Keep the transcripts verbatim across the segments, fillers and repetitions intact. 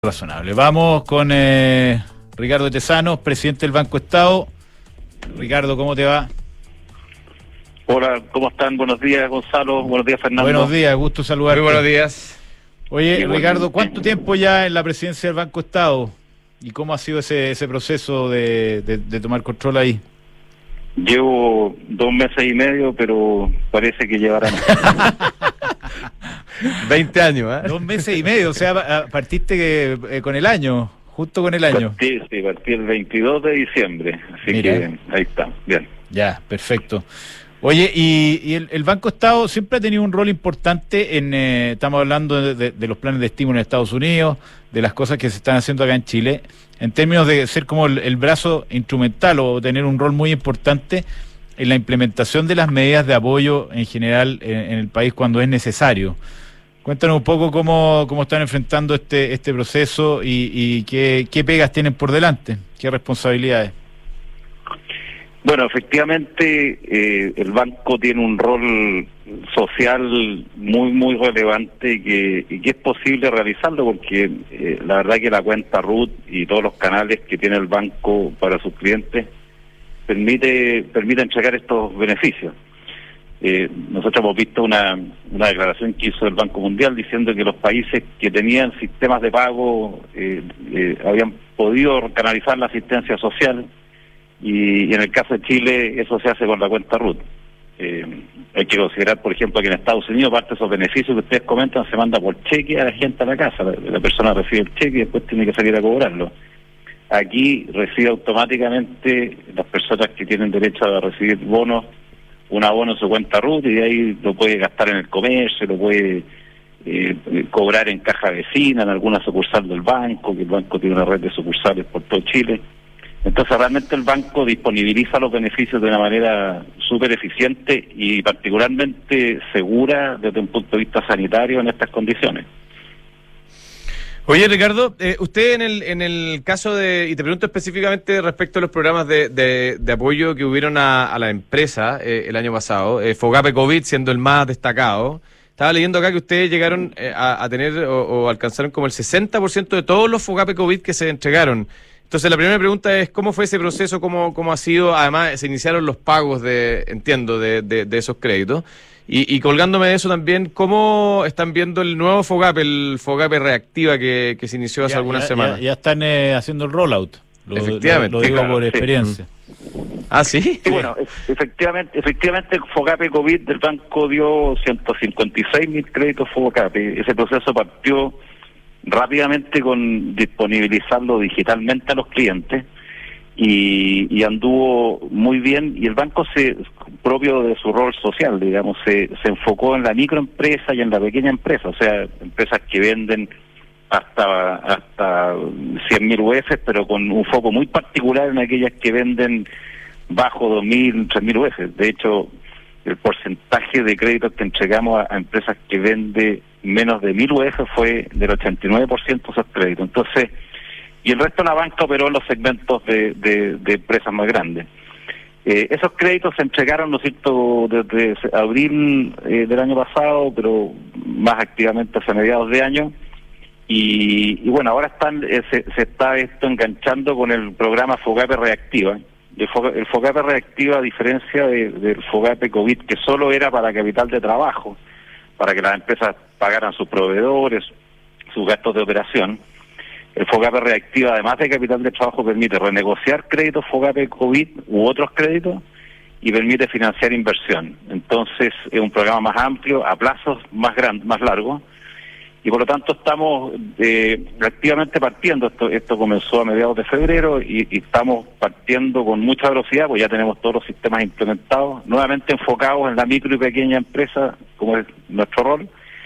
Razonable. Vamos con eh, Ricardo Tesanos, presidente del Banco Estado. Ricardo, ¿cómo te va? Hola, ¿cómo están? Buenos días, Gonzalo. Buenos días, Fernando. Buenos días, gusto saludarte. Muy buenos días. Oye, Igualmente. Ricardo, ¿cuánto tiempo ya en la presidencia del Banco Estado? ¿Y cómo ha sido ese, ese proceso de, de, de tomar control ahí? Llevo dos meses y medio, pero parece que llevarán. veinte años, ¿eh? Dos meses y medio, o sea, partiste que, eh, con el año, justo con el año. Partí, sí, partí el veintidós de diciembre, así Mira. que ahí está, bien. Ya, perfecto. Oye, y, y el, el Banco Estado siempre ha tenido un rol importante en, eh, estamos hablando de, de, de los planes de estímulo en Estados Unidos, de las cosas que se están haciendo acá en Chile, en términos de ser como el, el brazo instrumental o tener un rol muy importante en la implementación de las medidas de apoyo en general en, en el país cuando es necesario. Cuéntanos un poco cómo, cómo están enfrentando este, este proceso y, y qué, qué pegas tienen por delante, qué responsabilidades. Bueno, efectivamente, eh, el banco tiene un rol social muy, muy relevante y que, y que es posible realizarlo porque eh, la verdad que la cuenta R U T y todos los canales que tiene el banco para sus clientes permite, permite entregar estos beneficios. Eh, nosotros hemos visto una, una declaración que hizo el Banco Mundial diciendo que los países que tenían sistemas de pago eh, eh, habían podido canalizar la asistencia social. Y, y en el caso de Chile eso se hace con la cuenta R U T. Eh, hay que considerar, por ejemplo, que en Estados Unidos parte de esos beneficios que ustedes comentan se manda por cheque a la gente a la casa. La, la persona recibe el cheque y después tiene que salir a cobrarlo. Aquí recibe automáticamente las personas que tienen derecho a recibir bonos, un abono en su cuenta R U T y de ahí lo puede gastar en el comercio, lo puede eh, cobrar en caja vecina, en alguna sucursal del banco, que el banco tiene una red de sucursales por todo Chile. Entonces realmente el banco disponibiliza los beneficios de una manera súper eficiente y particularmente segura desde un punto de vista sanitario en estas condiciones. Oye, Ricardo, eh, usted en el en el caso de, y te pregunto específicamente respecto a los programas de, de, de apoyo que hubieron a, a la empresa eh, el año pasado, eh, Fogape COVID siendo el más destacado, estaba leyendo acá que ustedes llegaron eh, a, a tener o, o alcanzaron como el sesenta por ciento de todos los Fogape COVID que se entregaron. Entonces la primera pregunta es, ¿cómo fue ese proceso? ¿Cómo, cómo ha sido? Además, se iniciaron los pagos de, entiendo, de, de, de esos créditos. Y, y colgándome de eso también, ¿cómo están viendo el nuevo Fogape, el Fogape Reactiva que, que se inició hace Ya, algunas ya, semanas? Ya, ya están eh, haciendo el rollout. Lo, Efectivamente. Lo, lo digo Sí, claro, por sí. experiencia. ¿Ah, sí? Sí, bueno, e- efectivamente, efectivamente el Fogape COVID del banco dio ciento cincuenta y seis mil créditos Fogape. Ese proceso partió rápidamente con disponibilizarlo digitalmente a los clientes y, y anduvo muy bien y el banco se propio de su rol social, digamos, se, se enfocó en la microempresa y en la pequeña empresa, o sea, empresas que venden hasta hasta cien mil U F, pero con un foco muy particular en aquellas que venden bajo dos mil, tres mil U F. De hecho, el porcentaje de créditos que entregamos a, a empresas que vende menos de mil U F fue del ochenta y nueve por ciento esos créditos. Entonces, y el resto de la banca operó en los segmentos de, de, de empresas más grandes. Eh, esos créditos se entregaron, ¿no es cierto?, desde abril eh, del año pasado, pero más activamente hacia mediados de año. Y, y bueno, ahora están eh, se, se está esto enganchando con el programa Fogape Reactiva. El Fogape, el Fogape Reactiva, a diferencia de, del Fogape COVID, que solo era para capital de trabajo, para que las empresas pagaran sus proveedores, sus gastos de operación. El Fogape Reactiva, además de capital de trabajo, permite renegociar créditos Fogape COVID u otros créditos y permite financiar inversión. Entonces es un programa más amplio, a plazos más grandes, más largos, y por lo tanto estamos eh, activamente partiendo. Esto esto comenzó a mediados de febrero y, y estamos partiendo con mucha velocidad, pues ya tenemos todos los sistemas implementados, nuevamente enfocados en la micro y pequeña empresa, como es nuestro rol,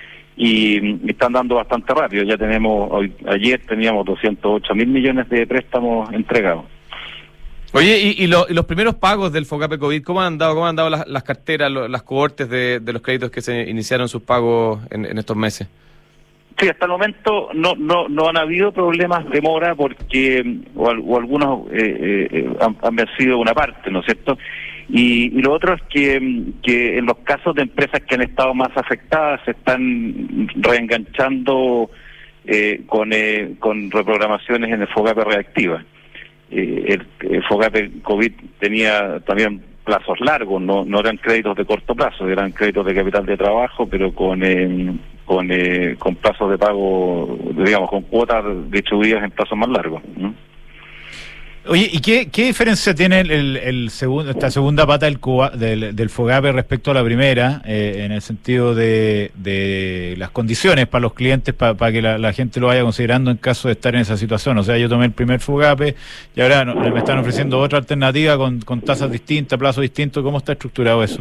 y, y están dando bastante rápido. Ya tenemos, hoy ayer teníamos doscientos ocho mil millones de préstamos entregados. Oye, y, y, lo, y los primeros pagos del Fogape COVID, ¿cómo han dado, cómo han dado las, las carteras, lo, las cohortes de, de los créditos que se iniciaron sus pagos en, en estos meses? Sí, hasta el momento no no no han habido problemas de mora porque o, o algunos eh, eh, han, han vencido una parte, ¿no es cierto? Y, y lo otro es que, que en los casos de empresas que han estado más afectadas se están reenganchando eh, con, eh, con reprogramaciones en el FOGAPE reactiva. Eh, el, el FOGAPE COVID tenía también plazos largos, no, no eran créditos de corto plazo, eran créditos de capital de trabajo, pero con eh, con, eh, con plazos de pago, digamos, con cuotas distribuidas en plazos más largos, ¿no? Oye, ¿y qué, qué diferencia tiene el, el, el segundo, esta segunda pata del, Cuba, del, del FOGAPE respecto a la primera, eh, en el sentido de, de las condiciones para los clientes, para, para que la, la gente lo vaya considerando en caso de estar en esa situación? O sea, yo tomé el primer FOGAPE y ahora no, me están ofreciendo otra alternativa con, con tasas distintas, plazos distintos. ¿Cómo está estructurado eso?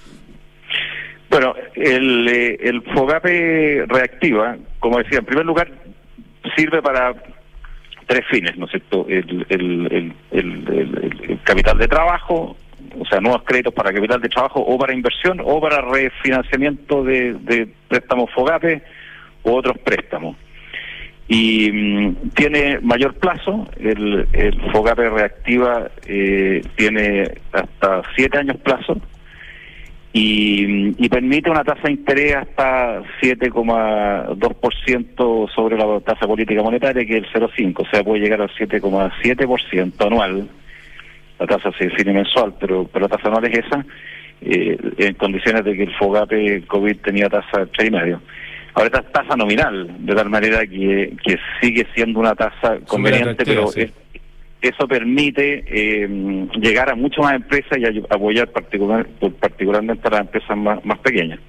Bueno, el, eh, el FOGAPE reactiva, como decía, en primer lugar, sirve para tres fines, ¿no es cierto? El, el, el, el, el, el capital de trabajo, o sea, nuevos créditos para capital de trabajo o para inversión o para refinanciamiento de, de préstamos FOGAPE u otros préstamos. Y mmm, tiene mayor plazo, el, el FOGAPE reactiva eh, tiene hasta siete años plazo, Y, y permite una tasa de interés hasta siete coma dos por ciento sobre la tasa política monetaria, que es el cero coma cinco, o sea, puede llegar al siete coma siete por ciento anual. La tasa se define mensual, pero, pero la tasa anual es esa, eh, en condiciones de que el FOGAPE COVID tenía tasa tres coma cinco. Ahora esta es tasa nominal, de tal manera que, que sigue siendo una tasa conveniente, pero sí. es, eso permite eh, llegar a mucho más empresas y ay- apoyar particular, particularmente a las empresas más, más pequeñas.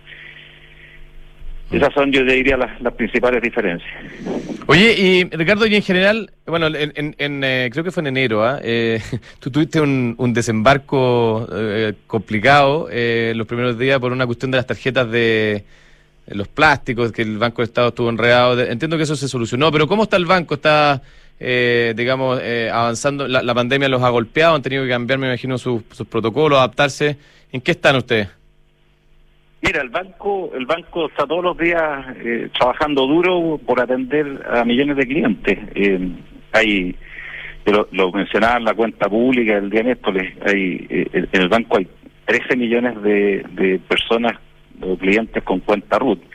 Esas son, yo diría, las, las principales diferencias. Oye, y Ricardo, y en general, bueno, en, en, en eh, creo que fue en enero, ¿eh? Eh, tú tuviste un, un desembarco eh, complicado eh, los primeros días por una cuestión de las tarjetas de los plásticos, que el Banco de Estado estuvo enredado. Entiendo que eso se solucionó, pero ¿cómo está el banco? ¿Está, eh, digamos, eh, avanzando? La, la pandemia los ha golpeado, han tenido que cambiar, me imagino, sus, sus protocolos, adaptarse. ¿En qué están ustedes? Mira, el banco el banco está todos los días eh, trabajando duro por atender a millones de clientes. Eh, hay, lo, lo mencionaba en la cuenta pública el día miércoles, hay, eh, en el banco hay trece millones de, de personas o clientes con cuenta R U T.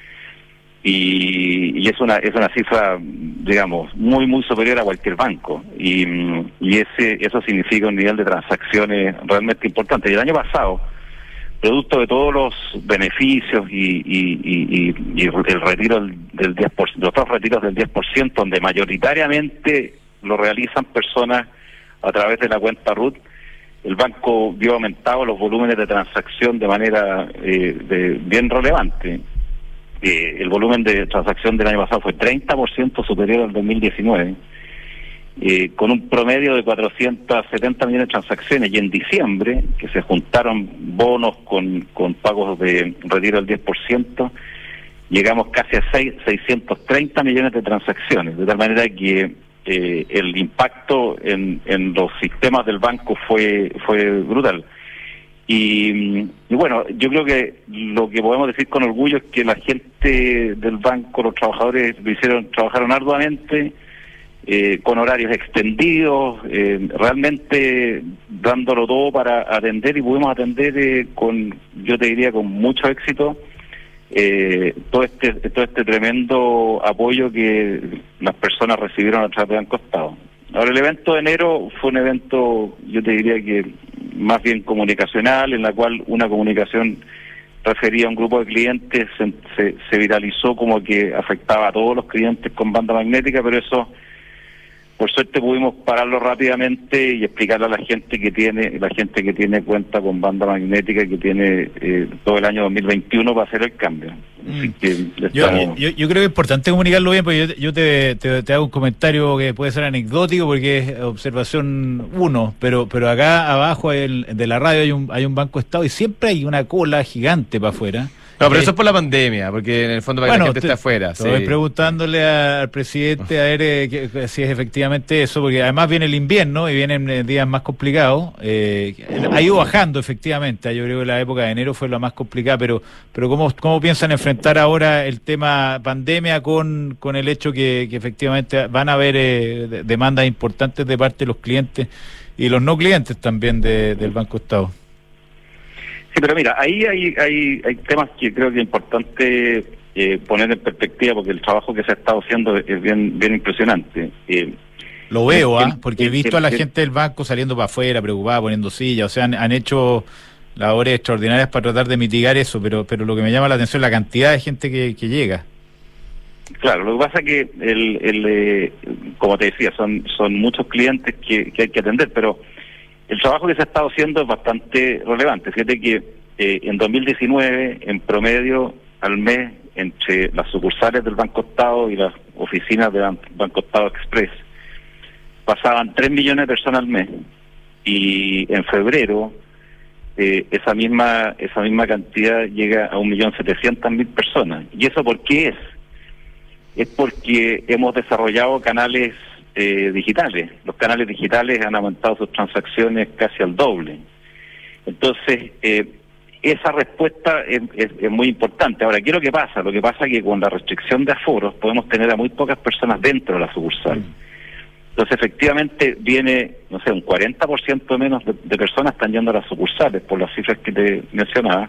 Y, y es una es una cifra, digamos, muy muy superior a cualquier banco, y, y ese eso significa un nivel de transacciones realmente importante. Y el año pasado, producto de todos los beneficios y, y, y, y, y el retiro del, del diez por ciento, los dos retiros del diez por ciento, donde mayoritariamente lo realizan personas a través de la cuenta R U T, el banco vio aumentado los volúmenes de transacción de manera eh, de, bien relevante. Eh, el volumen de transacción del año pasado fue treinta por ciento superior al dos mil diecinueve, eh, con un promedio de cuatrocientos setenta millones de transacciones, y en diciembre, que se juntaron bonos con, con pagos de retiro del diez por ciento, llegamos casi a seiscientos treinta millones de transacciones, de tal manera que Eh, el impacto en, en los sistemas del banco fue fue brutal. Y, y bueno, yo creo que lo que podemos decir con orgullo es que la gente del banco, los trabajadores, lo hicieron, trabajaron arduamente, eh, con horarios extendidos, eh, realmente dándolo todo para atender, y pudimos atender eh, con, yo te diría, con mucho éxito, Eh, todo este todo este tremendo apoyo que las personas recibieron a través de Banco Estado. Ahora, el evento de enero fue un evento, yo te diría que más bien comunicacional, en la cual una comunicación referida a un grupo de clientes se, se, se viralizó como que afectaba a todos los clientes con banda magnética, pero eso, por suerte, pudimos pararlo rápidamente y explicarle a la gente que tiene la gente que tiene cuenta con banda magnética, que tiene eh, todo el año dos mil veintiuno para hacer el cambio. Así que yo, yo, yo creo que es importante comunicarlo bien, porque yo, yo te, te, te hago un comentario que puede ser anecdótico porque es observación uno, pero pero acá abajo el, de la radio hay un hay un Banco Estado y siempre hay una cola gigante para afuera. No, pero eh, eso es por la pandemia, porque en el fondo para bueno, que la gente te, esté afuera. Estoy sí. preguntándole a, al presidente a ver eh, que, que, si es efectivamente eso, porque además viene el invierno y vienen eh, días más complicados. Eh, ha ido bajando efectivamente, yo creo que la época de enero fue la más complicada, pero pero ¿cómo, cómo piensan enfrentar ahora el tema pandemia con, con el hecho que, que efectivamente van a haber eh, demandas importantes de parte de los clientes y los no clientes también de, del Banco Estado? Sí, pero mira, ahí hay, hay hay temas que creo que es importante eh, poner en perspectiva, porque el trabajo que se ha estado haciendo es bien, bien impresionante. Eh, Lo veo, ¿ah? el- Porque he el- visto a la el- gente del banco saliendo para afuera, preocupada, poniendo sillas, o sea, han, han hecho labores extraordinarias para tratar de mitigar eso, pero pero lo que me llama la atención es la cantidad de gente que, que llega. Claro, lo que pasa es que, el, el, eh, como te decía, son, son muchos clientes que, que hay que atender, pero el trabajo que se ha estado haciendo es bastante relevante. Fíjate que eh, en dos mil diecinueve, en promedio, al mes, entre las sucursales del Banco Estado y las oficinas del Ban- Banco Estado Express, pasaban tres millones de personas al mes. Y en febrero, eh, esa misma esa misma cantidad llega a un millón setecientas mil personas. ¿Y eso por qué es? Es porque hemos desarrollado canales eh, digitales. Los canales digitales han aumentado sus transacciones casi al doble. Entonces, eh, esa respuesta es, es, es muy importante. Ahora, ¿qué es lo que pasa? Lo que pasa es que con la restricción de aforos podemos tener a muy pocas personas dentro de la sucursal. Entonces, efectivamente, viene, no sé, un cuarenta por ciento menos de, de personas están yendo a las sucursales, por las cifras que te mencionaba,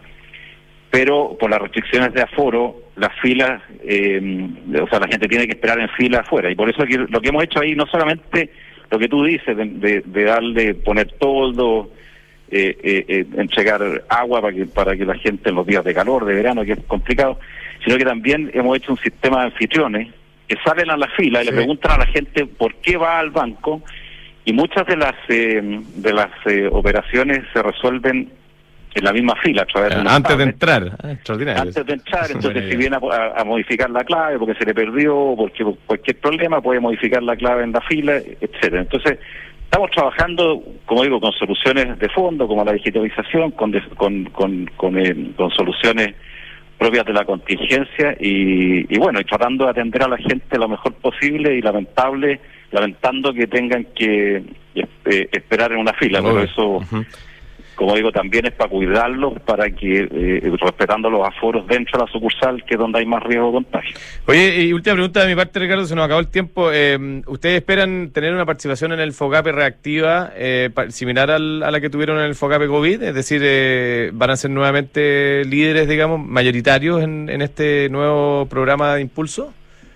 pero por las restricciones de aforo, las filas, eh, o sea, la gente tiene que esperar en fila afuera. Y por eso que, lo que hemos hecho ahí, no solamente lo que tú dices, de, de, de darle, poner toldo, eh, eh, eh, entregar agua para que, para que la gente en los días de calor, de verano, que es complicado, sino que también hemos hecho un sistema de anfitriones que salen a la fila y Sí. le preguntan a la gente por qué va al banco, y muchas de las eh, de las eh, operaciones se resuelven en la misma fila a través de unos Antes de tablets. entrar. Ah, extraordinario. Antes de entrar, entonces Buena si idea. viene a, a- a modificar la clave porque se le perdió, o porque cualquier problema, puede modificar la clave en la fila, etcétera. Entonces, estamos trabajando, como digo, con soluciones de fondo, como la digitalización, con des- con con, con, eh, con soluciones propias de la contingencia y, y bueno, y tratando de atender a la gente lo mejor posible, y lamentable, lamentando que tengan que eh, esperar en una fila, pero Obvio. eso, Ujú. como digo, también es para cuidarlos, para que, eh, respetando los aforos dentro de la sucursal, que es donde hay más riesgo de contagio. Oye, y última pregunta de mi parte, Ricardo, se nos acabó el tiempo. Eh, ¿Ustedes esperan tener una participación en el FOGAPE reactiva eh, pa- similar al- a la que tuvieron en el FOGAPE COVID? Es decir, eh, ¿van a ser nuevamente líderes, digamos, mayoritarios en, en este nuevo programa de impulso?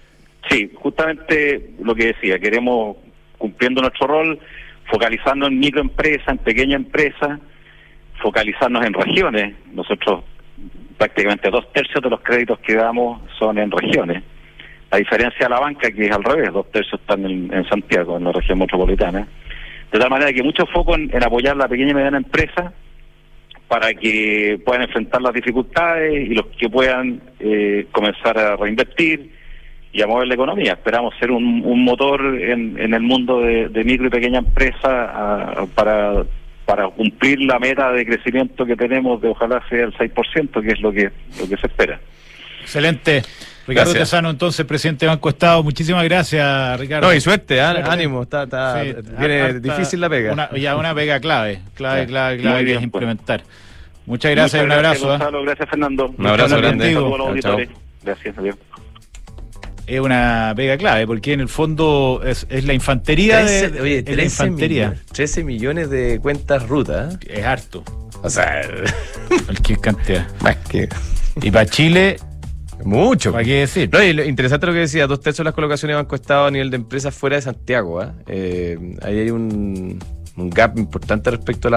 Sí, justamente lo que decía, queremos, cumpliendo nuestro rol, focalizarnos en microempresas, en pequeñas empresas, focalizarnos en regiones. Nosotros prácticamente dos tercios de los créditos que damos son en regiones, a diferencia de la banca, que es al revés, dos tercios están en, en Santiago, en la región metropolitana. De tal manera que mucho foco en, en apoyar la pequeña y mediana empresa para que puedan enfrentar las dificultades y los que puedan eh, comenzar a reinvertir y a mover la economía. Esperamos ser un, un motor en, en el mundo de, de micro y pequeña empresa a- para para cumplir la meta de crecimiento que tenemos, de ojalá sea el seis por ciento, que es lo que lo que se espera. Excelente. Ricardo Gracias. Tesano, entonces, presidente de Banco Estado. Muchísimas gracias, Ricardo. No, y suerte, ah, Suerte. ánimo, está, está, Sí, viene harta- difícil la pega. Una, ya una pega clave, clave, Sí. clave, clave Muy que es bien, pues. implementar. Muchas gracias y un Muchas abrazo. Gracias, ¿eh? Gonzalo, gracias, Fernando. Un abrazo Muchas grande. contigo. Saludos a los Chao, chao. auditores. Gracias, adiós. Es una pega clave, porque en el fondo es, es la infantería de, trece, oye, es la trece infantería. millones, trece millones de cuentas rutas. ¿eh? Es harto, O sea, cualquier cantidad. más que Y para Chile, mucho. ¿para qué decir? No, y lo interesante lo que decía, dos tercios de las colocaciones de Banco Estado a nivel de empresas fuera de Santiago. ¿eh? Eh, ahí hay un, un gap importante respecto a la